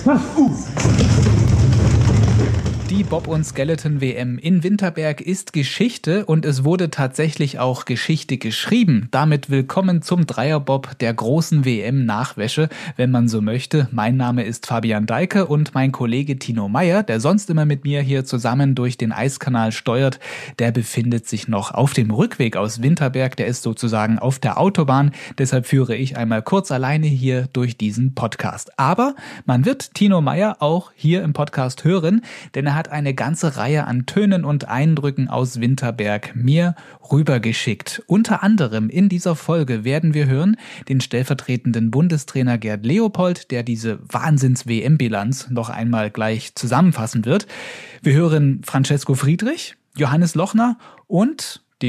Die Bob- und Skeleton-WM in Winterberg ist Geschichte und es wurde tatsächlich auch Geschichte geschrieben. Damit willkommen zum Dreierbob der großen WM-Nachwäsche, wenn man so möchte. Mein Name ist Fabian Deike und mein Kollege Tino Meyer, der sonst immer mit mir hier zusammen durch den Eiskanal steuert, der befindet sich noch auf dem Rückweg aus Winterberg. Der ist sozusagen auf der Autobahn. Deshalb führe ich einmal kurz alleine hier durch diesen Podcast. Aber man wird Tino Meyer auch hier im Podcast hören, denn er hat eine ganze Reihe an Tönen und Eindrücken aus Winterberg mir rübergeschickt. Unter anderem in dieser Folge werden wir hören den stellvertretenden Bundestrainer Gerd Leopold, der diese Wahnsinns-WM-Bilanz noch einmal gleich zusammenfassen wird. Wir hören Francesco Friedrich, Johannes Lochner und die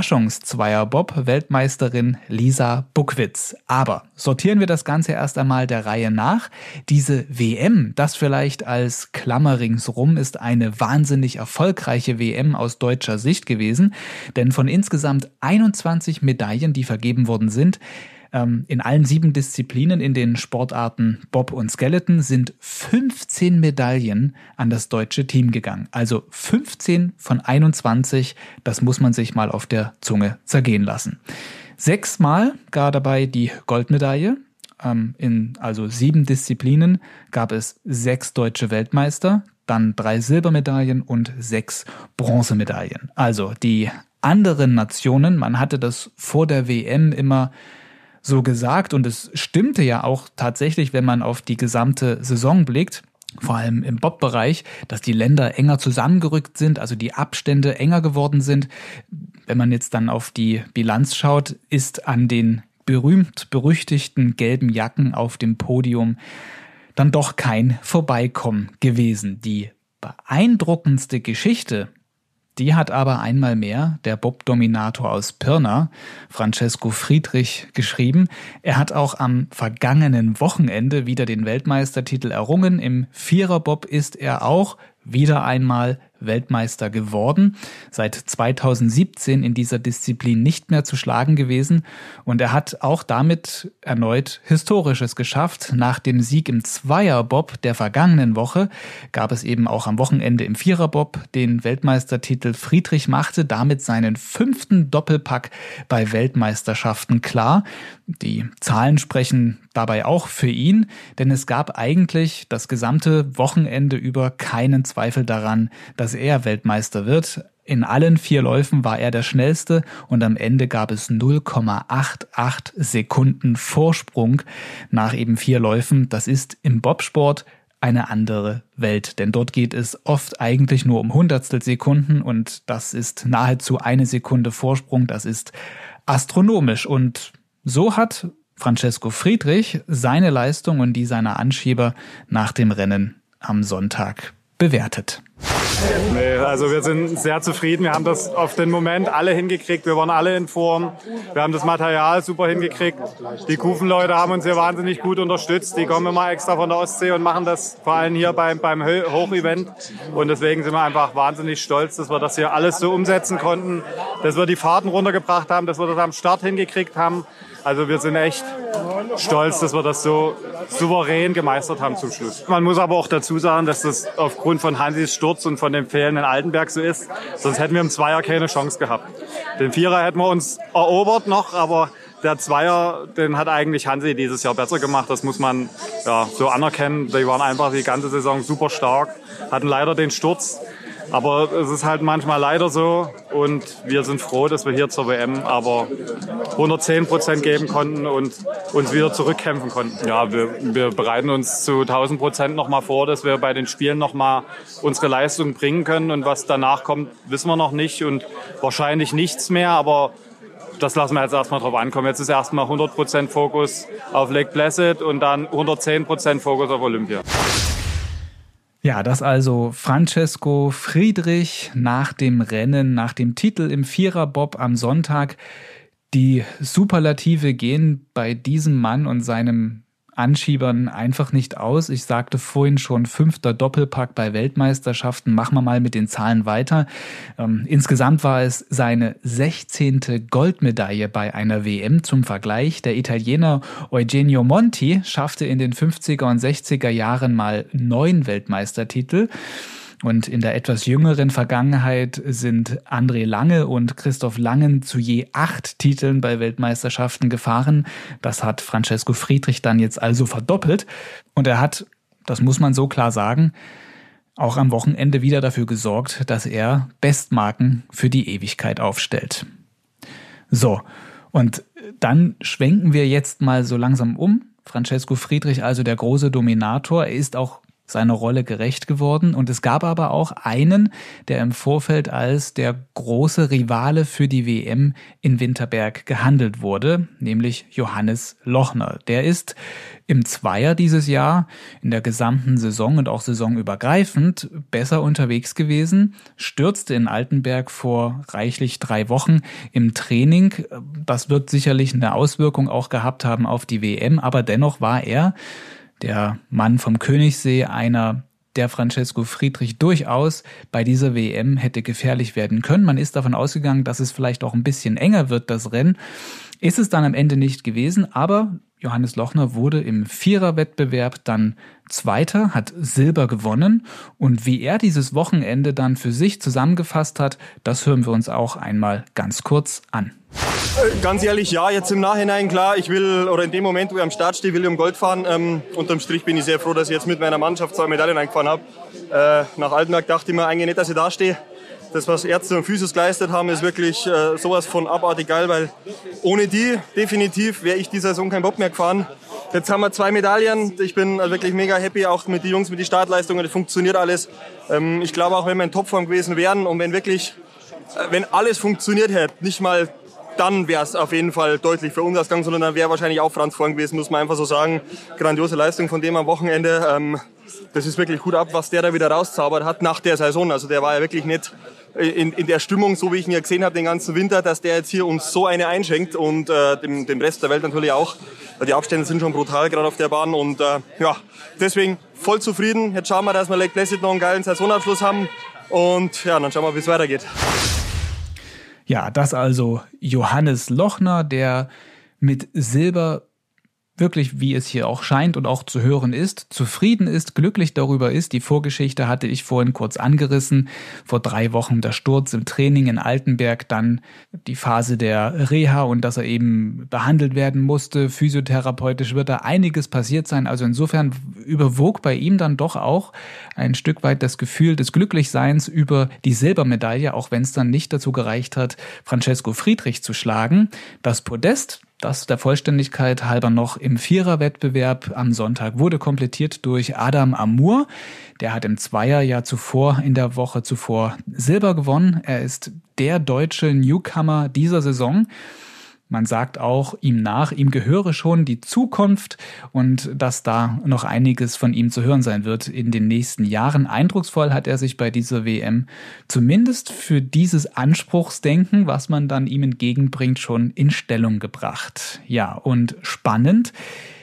Überraschungszweierbob-Weltmeisterin Lisa Buckwitz. Aber sortieren wir das Ganze erst einmal der Reihe nach. Diese WM, das vielleicht als Klammer ringsrum, ist eine wahnsinnig erfolgreiche WM aus deutscher Sicht gewesen. Denn von insgesamt 21 Medaillen, die vergeben worden sind, in allen 7 Disziplinen in den Sportarten Bob und Skeleton sind 15 Medaillen an das deutsche Team gegangen. Also 15 von 21, das muss man sich mal auf der Zunge zergehen lassen. 6-mal gar dabei die Goldmedaille. In also 7 Disziplinen gab es 6 deutsche Weltmeister, dann 3 Silbermedaillen und 6 Bronzemedaillen. Also die anderen Nationen, man hatte das vor der WM immer so gesagt und es stimmte ja auch tatsächlich, wenn man auf die gesamte Saison blickt, vor allem im Bob-Bereich, dass die Länder enger zusammengerückt sind, also die Abstände enger geworden sind. Wenn man jetzt dann auf die Bilanz schaut, ist an den berühmt-berüchtigten gelben Jacken auf dem Podium dann doch kein Vorbeikommen gewesen. Die beeindruckendste Geschichte, die hat aber einmal mehr der Bob-Dominator aus Pirna, Francesco Friedrich, geschrieben. Er hat auch am vergangenen Wochenende wieder den Weltmeistertitel errungen. Im Viererbob ist er auch wieder einmal Weltmeister geworden. Seit 2017 in dieser Disziplin nicht mehr zu schlagen gewesen. Und er hat auch damit erneut Historisches geschafft. Nach dem Sieg im Zweierbob der vergangenen Woche gab es eben auch am Wochenende im Viererbob den Weltmeistertitel. Friedrich machte damit seinen 5. Doppelpack bei Weltmeisterschaften klar. Die Zahlen sprechen dabei auch für ihn, denn es gab eigentlich das gesamte Wochenende über keinen Zweifel daran, dass er Weltmeister wird. In allen 4 Läufen war er der Schnellste und am Ende gab es 0,88 Sekunden Vorsprung nach eben 4 Läufen. Das ist im Bobsport eine andere Welt, denn dort geht es oft eigentlich nur um Hundertstelsekunden und das ist nahezu 1 Sekunde Vorsprung. Das ist astronomisch und so hat Francesco Friedrich seine Leistung und die seiner Anschieber nach dem Rennen am Sonntag bewertet. Nee, also wir sind sehr zufrieden. Wir haben das auf den Moment alle hingekriegt. Wir waren alle in Form. Wir haben das Material super hingekriegt. Die Kufenleute haben uns hier wahnsinnig gut unterstützt. Die kommen immer extra von der Ostsee und machen das vor allem hier beim Hochevent. Und deswegen sind wir einfach wahnsinnig stolz, dass wir das hier alles so umsetzen konnten, dass wir die Fahrten runtergebracht haben, dass wir das am Start hingekriegt haben. Also wir sind echt stolz, dass wir das so souverän gemeistert haben zum Schluss. Man muss aber auch dazu sagen, dass das aufgrund von Hansis Sturz und von dem fehlenden Altenberg so ist. Sonst hätten wir im Zweier keine Chance gehabt. Den Vierer hätten wir uns erobert noch, aber der Zweier, den hat eigentlich Hansi dieses Jahr besser gemacht. Das muss man ja so anerkennen. Die waren einfach die ganze Saison super stark, hatten leider den Sturz. Aber es ist halt manchmal leider so und wir sind froh, dass wir hier zur WM aber 110% geben konnten und uns wieder zurückkämpfen konnten. Ja, wir bereiten uns zu 1000% nochmal vor, dass wir bei den Spielen nochmal unsere Leistung bringen können und was danach kommt, wissen wir noch nicht und wahrscheinlich nichts mehr, aber das lassen wir jetzt erstmal drauf ankommen. Jetzt ist erstmal 100% Fokus auf Lake Placid und dann 110% Fokus auf Olympia. Ja, das also Francesco Friedrich nach dem Rennen, nach dem Titel im Viererbob am Sonntag. Die Superlative gehen bei diesem Mann und seinem Anschiebern einfach nicht aus. Ich sagte vorhin schon, 5. Doppelpack bei Weltmeisterschaften. Machen wir mal mit den Zahlen weiter. Insgesamt war es seine 16. Goldmedaille bei einer WM. Zum Vergleich, der Italiener Eugenio Monti schaffte in den 50er und 60er Jahren mal 9 Weltmeistertitel. Und in der etwas jüngeren Vergangenheit sind André Lange und Christoph Langen zu je 8 Titeln bei Weltmeisterschaften gefahren. Das hat Francesco Friedrich dann jetzt also verdoppelt. Und er hat, das muss man so klar sagen, auch am Wochenende wieder dafür gesorgt, dass er Bestmarken für die Ewigkeit aufstellt. So, und dann schwenken wir jetzt mal so langsam um. Francesco Friedrich, also der große Dominator, er ist auch seiner Rolle gerecht geworden. Und es gab aber auch einen, der im Vorfeld als der große Rivale für die WM in Winterberg gehandelt wurde, nämlich Johannes Lochner. Der ist im Zweier dieses Jahr in der gesamten Saison und auch saisonübergreifend besser unterwegs gewesen, stürzte in Altenberg vor reichlich 3 Wochen im Training. Das wird sicherlich eine Auswirkung auch gehabt haben auf die WM, aber dennoch war er, der Mann vom Königssee, einer, der Francesco Friedrich durchaus bei dieser WM hätte gefährlich werden können. Man ist davon ausgegangen, dass es vielleicht auch ein bisschen enger wird, das Rennen. Ist es dann am Ende nicht gewesen, aber Johannes Lochner wurde im Viererwettbewerb dann Zweiter, hat Silber gewonnen. Und wie er dieses Wochenende dann für sich zusammengefasst hat, das hören wir uns auch einmal ganz kurz an. Ganz ehrlich, ja, jetzt im Nachhinein klar, ich will, oder in dem Moment, wo ich am Start stehe, will ich um Gold fahren. Unterm Strich bin ich sehr froh, dass ich jetzt mit meiner Mannschaft 2 Medaillen eingefahren habe. Nach Altenberg dachte ich mir eigentlich nicht, dass ich da stehe. Das, was Ärzte und Physios geleistet haben, ist wirklich sowas von abartig geil, weil ohne die definitiv wäre ich die Saison kein Bob mehr gefahren. Jetzt haben wir 2 Medaillen. Ich bin wirklich mega happy, auch mit den Jungs, mit den Startleistungen. Das funktioniert alles. Ich glaube auch, wenn wir in Topform gewesen wären und wenn alles funktioniert hätte, nicht mal dann wäre es auf jeden Fall deutlich für uns ausgegangen, sondern dann wäre wahrscheinlich auch Franz vorn gewesen, muss man einfach so sagen. Grandiose Leistung von dem am Wochenende. Das ist wirklich gut ab, was der da wieder rauszaubert hat nach der Saison. Also der war ja wirklich nicht in der Stimmung, so wie ich ihn ja gesehen habe den ganzen Winter, dass der jetzt hier uns so eine einschenkt und dem Rest der Welt natürlich auch. Die Abstände sind schon brutal gerade auf der Bahn und ja, deswegen voll zufrieden. Jetzt schauen wir, dass wir Lake Placid noch einen geilen Saisonabschluss haben und ja, dann schauen wir, wie es weitergeht. Ja, das also Johannes Lochner, der mit Silber wirklich, wie es hier auch scheint und auch zu hören ist, zufrieden ist, glücklich darüber ist. Die Vorgeschichte hatte ich vorhin kurz angerissen. Vor 3 Wochen der Sturz im Training in Altenberg, dann die Phase der Reha und dass er eben behandelt werden musste. Physiotherapeutisch wird da einiges passiert sein. Also insofern überwog bei ihm dann doch auch ein Stück weit das Gefühl des Glücklichseins über die Silbermedaille, auch wenn es dann nicht dazu gereicht hat, Francesco Friedrich zu schlagen. Das Podest, das der Vollständigkeit halber noch im Viererwettbewerb am Sonntag wurde komplettiert durch Adam Amour. Der hat im Zweierjahr zuvor, in der Woche zuvor, Silber gewonnen. Er ist der deutsche Newcomer dieser Saison. Man sagt auch ihm nach, ihm gehöre schon die Zukunft und dass da noch einiges von ihm zu hören sein wird in den nächsten Jahren. Eindrucksvoll hat er sich bei dieser WM zumindest für dieses Anspruchsdenken, was man dann ihm entgegenbringt, schon in Stellung gebracht. Ja, und spannend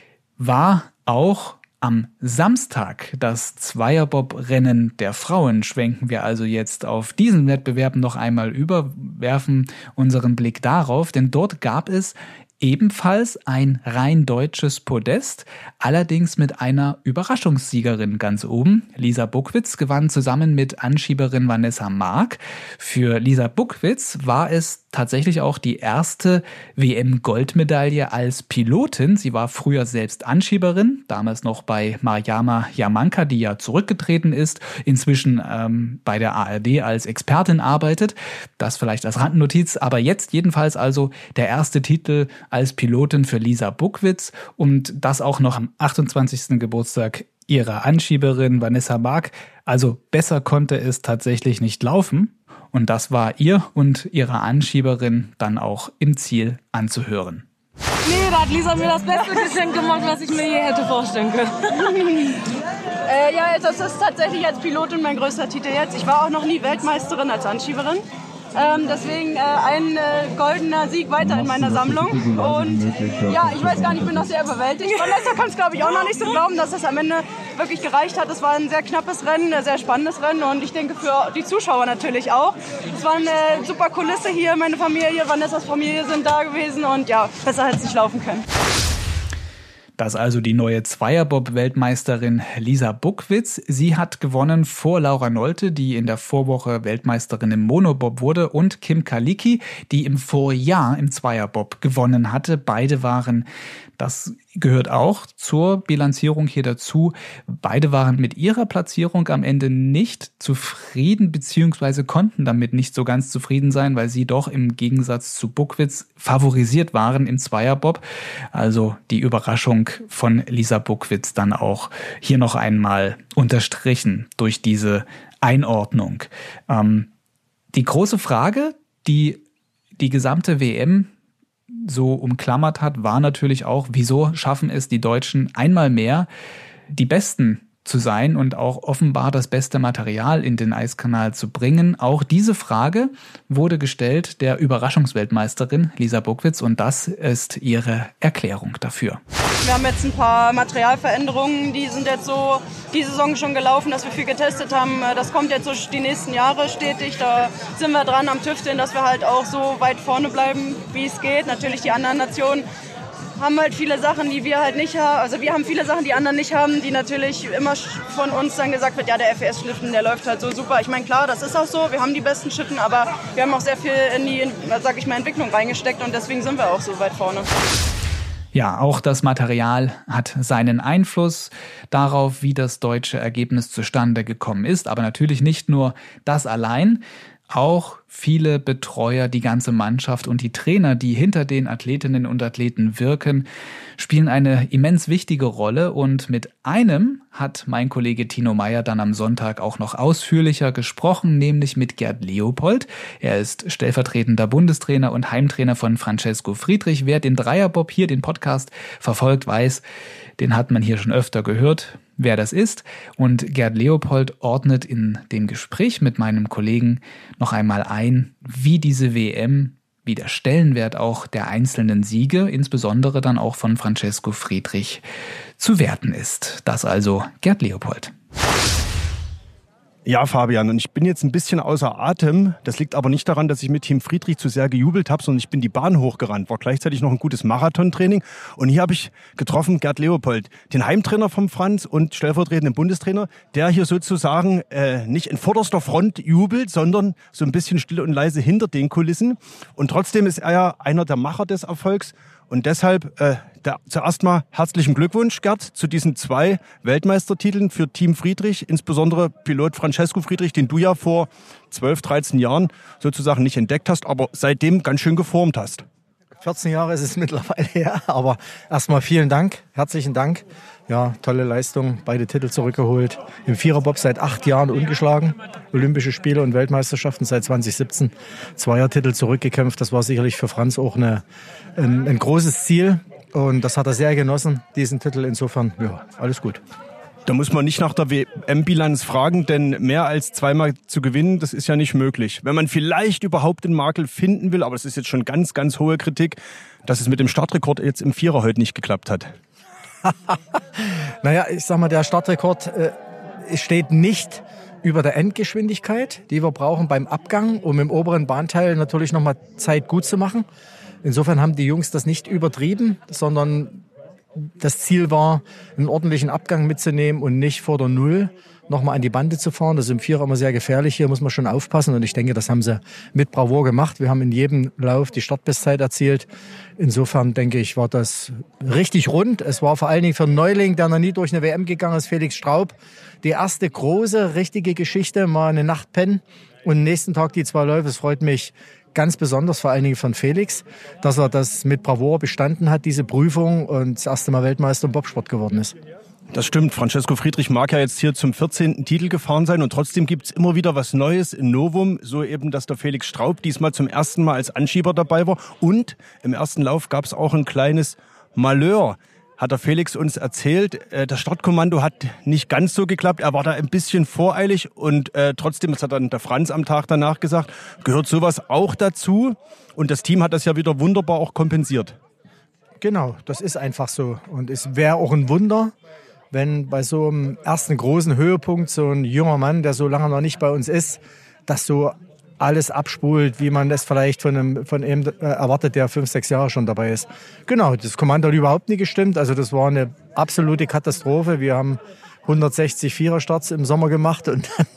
war auch am Samstag das Zweierbob-Rennen der Frauen. Schwenken wir also jetzt auf diesen Wettbewerb noch einmal über, werfen unseren Blick darauf, denn dort gab es ebenfalls ein rein deutsches Podest, allerdings mit einer Überraschungssiegerin ganz oben. Lisa Buckwitz gewann zusammen mit Anschieberin Vanessa Mark. Für Lisa Buckwitz war es tatsächlich auch die erste WM-Goldmedaille als Pilotin. Sie war früher selbst Anschieberin, damals noch bei Mariama Jamanka, die ja zurückgetreten ist, inzwischen bei der ARD als Expertin arbeitet. Das vielleicht als Randnotiz, aber jetzt jedenfalls also der erste Titel als Pilotin für Lisa Buckwitz und das auch noch am 28. Geburtstag ihrer Anschieberin Vanessa Mark. Also besser konnte es tatsächlich nicht laufen. Und das war ihr und ihrer Anschieberin dann auch im Ziel anzuhören. Nee, da hat Lisa mir das beste Geschenk gemacht, was ich mir je hätte vorstellen können. Ja, das ist tatsächlich als Pilotin mein größter Titel jetzt. Ich war auch noch nie Weltmeisterin als Anschieberin. Deswegen ein goldener Sieg weiter in meiner Sammlung. Und ja, ich weiß gar nicht, ich bin noch sehr überwältigt. Vanessa kann es, glaube ich, auch noch nicht so glauben, dass es am Ende wirklich gereicht hat. Es war ein sehr knappes Rennen, ein sehr spannendes Rennen und ich denke für die Zuschauer natürlich auch. Es war eine super Kulisse hier, meine Familie, Vanessas Familie sind da gewesen und ja, besser hätte es nicht laufen können. Das ist also die neue Zweierbob-Weltmeisterin Lisa Buckwitz. Sie hat gewonnen vor Laura Nolte, die in der Vorwoche Weltmeisterin im Monobob wurde, und Kim Kalicki, die im Vorjahr im Zweierbob gewonnen hatte. Beide waren, das gehört auch zur Bilanzierung hier dazu, beide waren mit ihrer Platzierung am Ende nicht zufrieden, beziehungsweise konnten damit nicht so ganz zufrieden sein, weil sie doch im Gegensatz zu Buckwitz favorisiert waren im Zweierbob. Also die Überraschung von Lisa Buckwitz dann auch hier noch einmal unterstrichen durch diese Einordnung. Die große Frage, die die gesamte WM so umklammert hat, war natürlich auch, wieso schaffen es die Deutschen einmal mehr, die Besten zu sein und auch offenbar das beste Material in den Eiskanal zu bringen. Auch diese Frage wurde gestellt der Überraschungsweltmeisterin Lisa Buckwitz und das ist ihre Erklärung dafür. Wir haben jetzt ein paar Materialveränderungen, die sind jetzt so die Saison schon gelaufen, dass wir viel getestet haben. Das kommt jetzt so die nächsten Jahre stetig. Da sind wir dran am Tüfteln, dass wir halt auch so weit vorne bleiben, wie es geht. Natürlich die anderen Nationen haben halt viele Sachen, die wir halt nicht haben. Also wir haben viele Sachen, die anderen nicht haben, die natürlich immer von uns dann gesagt wird, ja, der FES-Schlitten, der läuft halt so super. Ich meine, klar, das ist auch so, wir haben die besten Schlitten, aber wir haben auch sehr viel in die, sag ich mal, Entwicklung reingesteckt und deswegen sind wir auch so weit vorne. Ja, auch das Material hat seinen Einfluss darauf, wie das deutsche Ergebnis zustande gekommen ist. Aber natürlich nicht nur das allein. Auch viele Betreuer, die ganze Mannschaft und die Trainer, die hinter den Athletinnen und Athleten wirken, spielen eine immens wichtige Rolle. Und mit einem hat mein Kollege Tino Meyer dann am Sonntag auch noch ausführlicher gesprochen, nämlich mit Gerd Leopold. Er ist stellvertretender Bundestrainer und Heimtrainer von Francesco Friedrich. Wer den Dreierbob hier, den Podcast, verfolgt, weiß, den hat man hier schon öfter gehört, wer das ist. Und Gerd Leopold ordnet in dem Gespräch mit meinem Kollegen noch einmal ein, wie diese WM, wie der Stellenwert auch der einzelnen Siege, insbesondere dann auch von Francesco Friedrich, zu werten ist. Das also Gerd Leopold. Ja, Fabian, und ich bin jetzt ein bisschen außer Atem. Das liegt aber nicht daran, dass ich mit Team Friedrich zu sehr gejubelt habe, sondern ich bin die Bahn hochgerannt, war gleichzeitig noch ein gutes Marathontraining. Und hier habe ich getroffen Gerd Leopold, den Heimtrainer vom Franz und stellvertretenden Bundestrainer, der hier sozusagen nicht in vorderster Front jubelt, sondern so ein bisschen still und leise hinter den Kulissen. Und trotzdem ist er ja einer der Macher des Erfolgs. Und deshalb zuerst mal herzlichen Glückwunsch, Gerd, zu diesen 2 Weltmeistertiteln für Team Friedrich, insbesondere Pilot Francesco Friedrich, den du ja vor 12, 13 Jahren sozusagen nicht entdeckt hast, aber seitdem ganz schön geformt hast. 14 Jahre ist es mittlerweile her, aber erstmal vielen Dank, herzlichen Dank. Ja, tolle Leistung, beide Titel zurückgeholt. Im Viererbob seit 8 Jahren ungeschlagen. Olympische Spiele und Weltmeisterschaften seit 2017. Zweiertitel zurückgekämpft. Das war sicherlich für Franz auch ein großes Ziel. Und das hat er sehr genossen, diesen Titel. Insofern, ja, alles gut. Da muss man nicht nach der WM-Bilanz fragen, denn mehr als 2-mal zu gewinnen, das ist ja nicht möglich. Wenn man vielleicht überhaupt den Makel finden will, aber das ist jetzt schon ganz, ganz hohe Kritik, dass es mit dem Startrekord jetzt im Vierer heute nicht geklappt hat. Naja, ich sag mal, der Startrekord steht nicht über der Endgeschwindigkeit, die wir brauchen beim Abgang, um im oberen Bahnteil natürlich nochmal Zeit gut zu machen. Insofern haben die Jungs das nicht übertrieben, sondern das Ziel war, einen ordentlichen Abgang mitzunehmen und nicht vor der Null nochmal an die Bande zu fahren. Das ist im Vierer immer sehr gefährlich. Hier muss man schon aufpassen. Und ich denke, das haben sie mit Bravour gemacht. Wir haben in jedem Lauf die Startbestzeit erzielt. Insofern denke ich, war das richtig rund. Es war vor allen Dingen für einen Neuling, der noch nie durch eine WM gegangen ist, Felix Straub, die erste große, richtige Geschichte. Mal eine Nacht pennen und nächsten Tag die 2 Läufe. Es freut mich ganz besonders, vor allen Dingen von Felix, dass er das mit Bravour bestanden hat, diese Prüfung, und das erste Mal Weltmeister im Bobsport geworden ist. Das stimmt. Francesco Friedrich mag ja jetzt hier zum 14. Titel gefahren sein und trotzdem gibt's immer wieder was Neues in Novum. So eben, dass der Felix Straub diesmal zum ersten Mal als Anschieber dabei war. Und im ersten Lauf gab's auch ein kleines Malheur. hat der Felix uns erzählt, das Startkommando hat nicht ganz so geklappt. Er war da ein bisschen voreilig und trotzdem, das hat dann der Franz am Tag danach gesagt, gehört sowas auch dazu. Und das Team hat das ja wieder wunderbar auch kompensiert. Genau, das ist einfach so. Und es wäre auch ein Wunder, wenn bei so einem ersten großen Höhepunkt so ein junger Mann, der so lange noch nicht bei uns ist, das so alles abspult, wie man das vielleicht von ihm erwartet, der 5, 6 Jahre schon dabei ist. Genau, das Kommando hat überhaupt nicht gestimmt. Also das war eine absolute Katastrophe. Wir haben 160 Viererstarts im Sommer gemacht und dann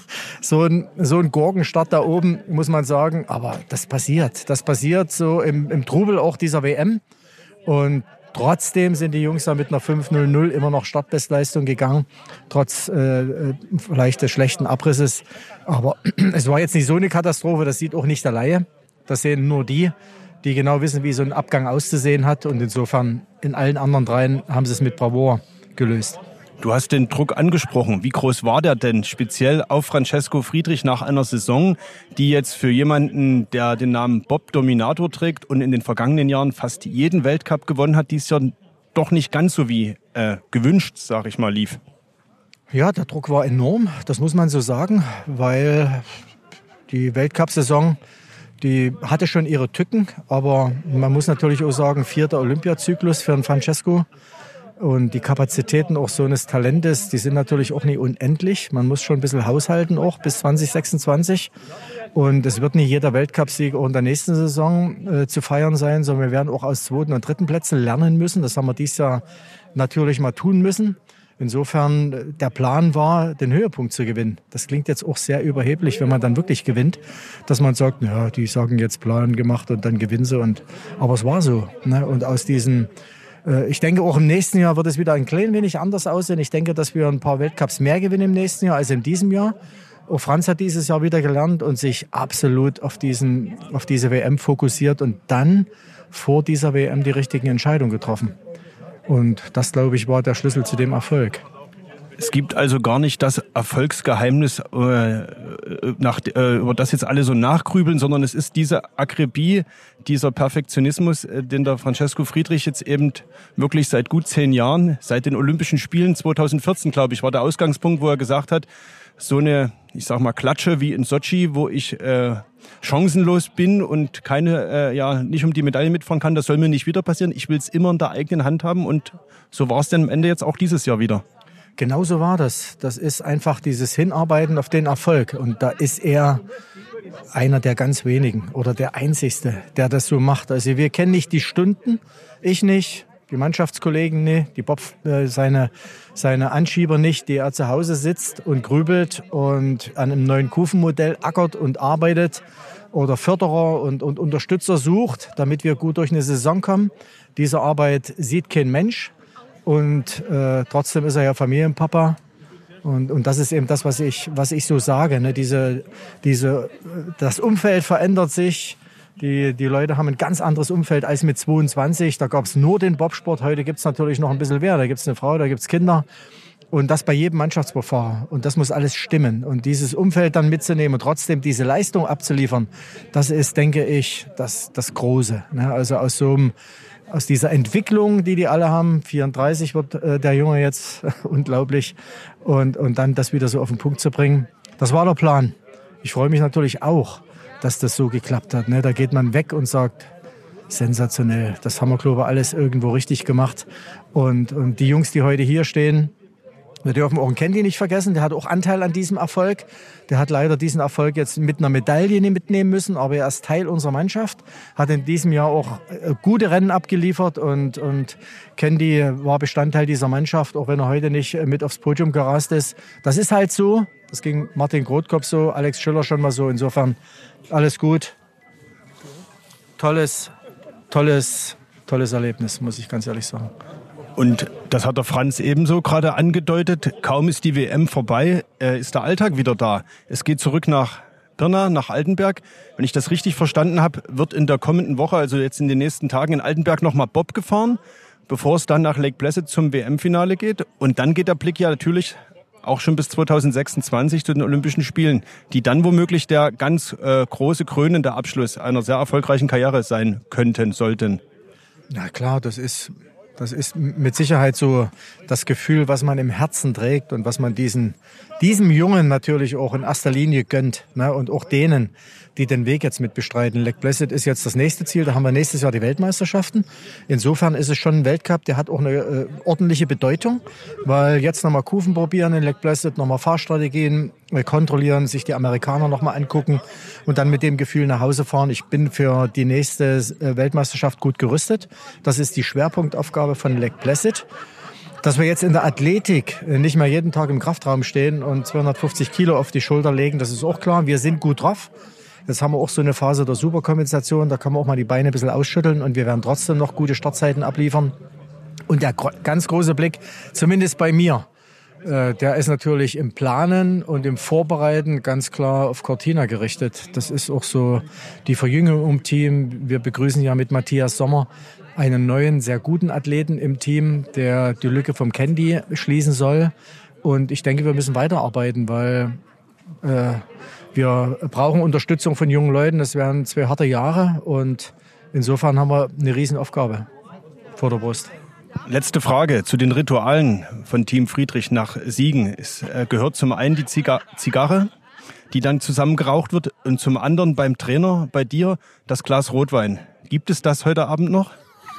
so ein Gurkenstart da oben, muss man sagen. Aber das passiert so im Trubel auch dieser WM. Und trotzdem sind die Jungs da mit einer 5:00 immer noch Startbestleistung gegangen, trotz vielleicht des schlechten Abrisses. Aber es war jetzt nicht so eine Katastrophe, das sieht auch nicht der Laie. Das sehen nur die genau wissen, wie so ein Abgang auszusehen hat. Und insofern in allen anderen dreien haben sie es mit Bravour gelöst. Du hast den Druck angesprochen. Wie groß war der denn speziell auf Francesco Friedrich nach einer Saison, die jetzt für jemanden, der den Namen Bob Dominator trägt und in den vergangenen Jahren fast jeden Weltcup gewonnen hat, dies Jahr doch nicht ganz so wie gewünscht, sag ich mal, lief? Ja, der Druck war enorm, das muss man so sagen, weil die Weltcup-Saison, die hatte schon ihre Tücken, aber man muss natürlich auch sagen, 4. Olympiazyklus für den Francesco. Und die Kapazitäten auch so eines Talentes, die sind natürlich auch nicht unendlich. Man muss schon ein bisschen haushalten auch bis 2026. Und es wird nicht jeder Weltcupsieg auch in der nächsten Saison zu feiern sein, sondern wir werden auch aus 2. und 3. Plätzen lernen müssen. Das haben wir dieses Jahr natürlich mal tun müssen. Insofern der Plan war, den Höhepunkt zu gewinnen. Das klingt jetzt auch sehr überheblich, wenn man dann wirklich gewinnt, dass man sagt, ja, die sagen jetzt Plan gemacht und dann gewinnen sie. Aber es war so. Ne? Und aus diesen ich denke, auch im nächsten Jahr wird es wieder ein klein wenig anders aussehen. Ich denke, dass wir ein paar Weltcups mehr gewinnen im nächsten Jahr als in diesem Jahr. Auch Franz hat dieses Jahr wieder gelernt und sich absolut auf diese WM fokussiert und dann vor dieser WM die richtigen Entscheidungen getroffen. Und das, glaube ich, war der Schlüssel zu dem Erfolg. Es gibt also gar nicht das Erfolgsgeheimnis, über das jetzt alle so nachgrübeln, sondern es ist diese Akribie, dieser Perfektionismus, den der Francesco Friedrich jetzt eben wirklich seit gut 10 Jahren, seit den Olympischen Spielen 2014, glaube ich, war der Ausgangspunkt, wo er gesagt hat, so eine, ich sag mal, Klatsche wie in Sochi, wo ich chancenlos bin und nicht um die Medaille mitfahren kann, das soll mir nicht wieder passieren. Ich will es immer in der eigenen Hand haben und so war es dann am Ende jetzt auch dieses Jahr wieder. Genauso war das. Das ist einfach dieses Hinarbeiten auf den Erfolg. Und da ist er einer der ganz wenigen oder der Einzigste, der das so macht. Also wir kennen nicht die Stunden, ich nicht, die Mannschaftskollegen nicht, seine Anschieber nicht, die er zu Hause sitzt und grübelt und an einem neuen Kufenmodell ackert und arbeitet oder Förderer und Unterstützer sucht, damit wir gut durch eine Saison kommen. Diese Arbeit sieht kein Mensch. Und trotzdem ist er ja Familienpapa. Und das ist eben das, was ich so sage. Ne? Das Umfeld verändert sich. Die Leute haben ein ganz anderes Umfeld als mit 22. Da gab es nur den Bobsport. Heute gibt es natürlich noch ein bisschen mehr. Da gibt es eine Frau, da gibt es Kinder. Und das bei jedem Mannschaftsbefahrer. Und das muss alles stimmen. Und dieses Umfeld dann mitzunehmen und trotzdem diese Leistung abzuliefern, das ist, denke ich, das Große. Ne? Also aus dieser Entwicklung, die alle haben, 34 wird der Junge jetzt, unglaublich, und dann das wieder so auf den Punkt zu bringen, das war der Plan. Ich freue mich natürlich auch, dass das so geklappt hat. Ne? Da geht man weg und sagt, sensationell, das haben wir, glaube ich, alles irgendwo richtig gemacht. Und die Jungs, die heute hier stehen, wir dürfen auch einen Candy nicht vergessen, der hat auch Anteil an diesem Erfolg. Der hat leider diesen Erfolg jetzt mit einer Medaille nicht mitnehmen müssen, aber er ist Teil unserer Mannschaft, hat in diesem Jahr auch gute Rennen abgeliefert und Candy war Bestandteil dieser Mannschaft, auch wenn er heute nicht mit aufs Podium gerast ist. Das ist halt so, das ging Martin Grothkopf so, Alex Schiller schon mal so, insofern alles gut. Tolles Erlebnis, muss ich ganz ehrlich sagen. Und das hat der Franz ebenso gerade angedeutet. Kaum ist die WM vorbei, ist der Alltag wieder da. Es geht zurück nach Pirna, nach Altenberg. Wenn ich das richtig verstanden habe, wird in der kommenden Woche, also jetzt in den nächsten Tagen in Altenberg nochmal Bob gefahren, bevor es dann nach Lake Placid zum WM-Finale geht. Und dann geht der Blick ja natürlich auch schon bis 2026 zu den Olympischen Spielen, die dann womöglich der ganz große krönende Abschluss einer sehr erfolgreichen Karriere sein könnten, sollten. Na klar, das ist Das ist mit Sicherheit so das Gefühl, was man im Herzen trägt und was man diesem Jungen natürlich auch in erster Linie gönnt, ne? Und auch denen, die den Weg jetzt mit bestreiten. Lake Placid ist jetzt das nächste Ziel, da haben wir nächstes Jahr die Weltmeisterschaften. Insofern ist es schon ein Weltcup, der hat auch eine ordentliche Bedeutung, weil jetzt nochmal Kufen probieren in Lake Placid, nochmal Fahrstrategien kontrollieren, sich die Amerikaner nochmal angucken und dann mit dem Gefühl nach Hause fahren. Ich bin für die nächste Weltmeisterschaft gut gerüstet. Das ist die Schwerpunktaufgabe von Lake Placid. Dass wir jetzt in der Athletik nicht mehr jeden Tag im Kraftraum stehen und 250 Kilo auf die Schulter legen, das ist auch klar. Wir sind gut drauf. Jetzt haben wir auch so eine Phase der Superkompensation. Da kann man auch mal die Beine ein bisschen ausschütteln und wir werden trotzdem noch gute Startzeiten abliefern. Und der ganz große Blick, zumindest bei mir, der ist natürlich im Planen und im Vorbereiten ganz klar auf Cortina gerichtet. Das ist auch so die Verjüngung im Team. Wir begrüßen ja mit Matthias Sommer einen neuen, sehr guten Athleten im Team, der die Lücke vom Candy schließen soll. Und ich denke, wir müssen weiterarbeiten, weil wir brauchen Unterstützung von jungen Leuten. Das werden 2 harte Jahre und insofern haben wir eine Riesenaufgabe vor der Brust. Letzte Frage zu den Ritualen von Team Friedrich nach Siegen. Es gehört zum einen die Zigarre, die dann zusammen geraucht wird, und zum anderen beim Trainer, bei dir, das Glas Rotwein. Gibt es das heute Abend noch?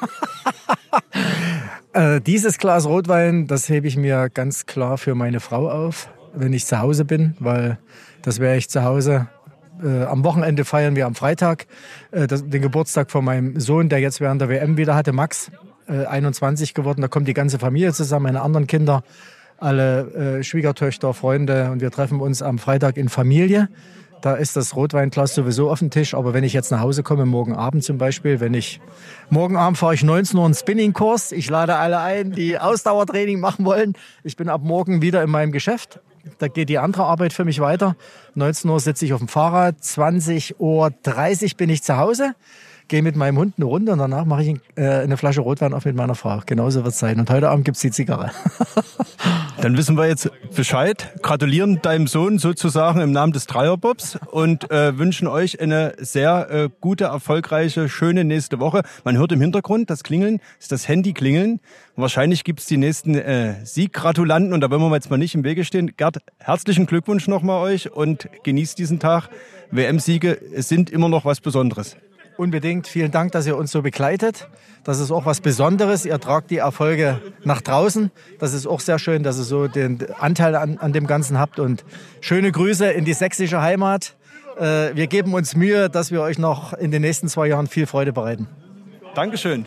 Dieses Glas Rotwein, das hebe ich mir ganz klar für meine Frau auf, wenn ich zu Hause bin, weil das werde ich zu Hause. Am Wochenende feiern wir am Freitag den Geburtstag von meinem Sohn, der jetzt während der WM wieder hatte, Max, 21 geworden. Da kommt die ganze Familie zusammen, meine anderen Kinder, alle Schwiegertöchter, Freunde, und wir treffen uns am Freitag in Familie. Da ist das Rotweinglas sowieso auf dem Tisch. Aber wenn ich jetzt nach Hause komme, morgen Abend zum Beispiel, morgen Abend fahre ich 19 Uhr einen Spinningkurs. Ich lade alle ein, die Ausdauertraining machen wollen. Ich bin ab morgen wieder in meinem Geschäft. Da geht die andere Arbeit für mich weiter. 19 Uhr sitze ich auf dem Fahrrad, 20:30 Uhr bin ich zu Hause, gehe mit meinem Hund eine Runde und danach mache ich eine Flasche Rotwein auf mit meiner Frau. Genauso wird es sein. Und heute Abend gibt es die Zigarre. Dann wissen wir jetzt Bescheid. Gratulieren deinem Sohn sozusagen im Namen des Dreierbobs und wünschen euch eine sehr gute, erfolgreiche, schöne nächste Woche. Man hört im Hintergrund das Klingeln, ist das Handy klingeln. Und wahrscheinlich gibt es die nächsten Sieggratulanten und da wollen wir jetzt mal nicht im Wege stehen. Gerd, herzlichen Glückwunsch nochmal euch und genießt diesen Tag. WM-Siege sind immer noch was Besonderes. Unbedingt. Vielen Dank, dass ihr uns so begleitet. Das ist auch was Besonderes. Ihr tragt die Erfolge nach draußen. Das ist auch sehr schön, dass ihr so den Anteil an dem Ganzen habt. Und schöne Grüße in die sächsische Heimat. Wir geben uns Mühe, dass wir euch noch in den nächsten 2 Jahren viel Freude bereiten. Dankeschön.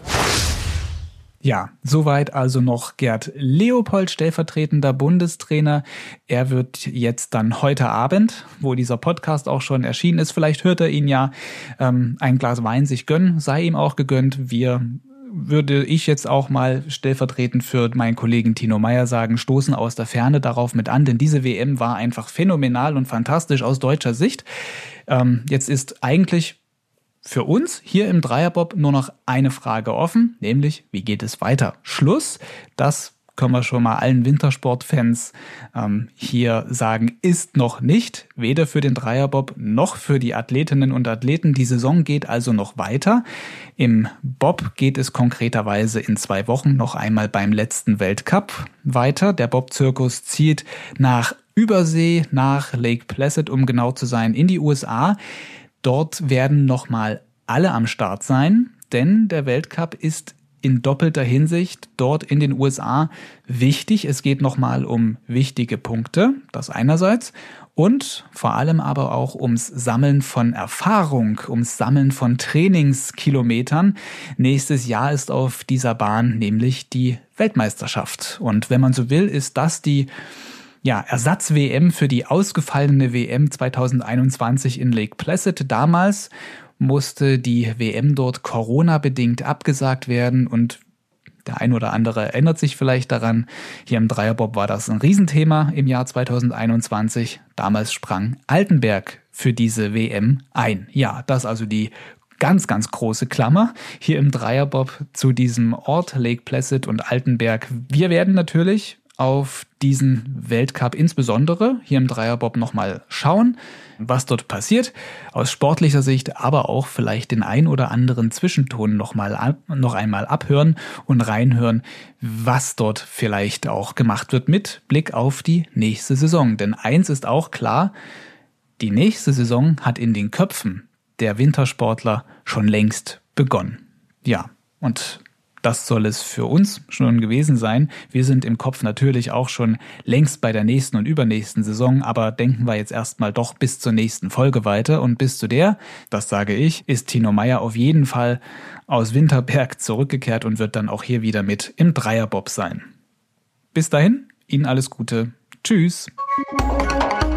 Ja, soweit also noch Gerd Leopold, stellvertretender Bundestrainer. Er wird jetzt dann heute Abend, wo dieser Podcast auch schon erschienen ist, vielleicht hört er ihn ja, ein Glas Wein sich gönnen, sei ihm auch gegönnt. Würde ich jetzt auch mal stellvertretend für meinen Kollegen Tino Meyer sagen, stoßen aus der Ferne darauf mit an, denn diese WM war einfach phänomenal und fantastisch aus deutscher Sicht. Jetzt ist eigentlich für uns hier im Dreierbob nur noch eine Frage offen, nämlich wie geht es weiter? Schluss, das können wir schon mal allen Wintersportfans hier sagen, ist noch nicht, weder für den Dreierbob noch für die Athletinnen und Athleten. Die Saison geht also noch weiter. Im Bob geht es konkreterweise in 2 Wochen noch einmal beim letzten Weltcup weiter. Der Bob-Zirkus zieht nach Übersee, nach Lake Placid, um genau zu sein, in die USA. Dort werden nochmal alle am Start sein, denn der Weltcup ist in doppelter Hinsicht dort in den USA wichtig. Es geht nochmal um wichtige Punkte, das einerseits, und vor allem aber auch ums Sammeln von Erfahrung, ums Sammeln von Trainingskilometern. Nächstes Jahr ist auf dieser Bahn nämlich die Weltmeisterschaft. Und wenn man so will, ist das die Ersatz-WM für die ausgefallene WM 2021 in Lake Placid. Damals musste die WM dort Corona-bedingt abgesagt werden und der ein oder andere erinnert sich vielleicht daran. Hier im Dreierbob war das ein Riesenthema im Jahr 2021. Damals sprang Altenberg für diese WM ein. Ja, das also die ganz, ganz große Klammer hier im Dreierbob zu diesem Ort Lake Placid und Altenberg. Wir werden natürlich auf diesen Weltcup insbesondere hier im Dreierbob nochmal schauen, was dort passiert, aus sportlicher Sicht, aber auch vielleicht den ein oder anderen Zwischenton noch einmal abhören und reinhören, was dort vielleicht auch gemacht wird mit Blick auf die nächste Saison. Denn eins ist auch klar, die nächste Saison hat in den Köpfen der Wintersportler schon längst begonnen. Ja, und das soll es für uns schon gewesen sein. Wir sind im Kopf natürlich auch schon längst bei der nächsten und übernächsten Saison, aber denken wir jetzt erstmal doch bis zur nächsten Folge weiter. Und bis zu der, das sage ich, ist Tino Meyer auf jeden Fall aus Winterberg zurückgekehrt und wird dann auch hier wieder mit im Dreierbob sein. Bis dahin, Ihnen alles Gute. Tschüss.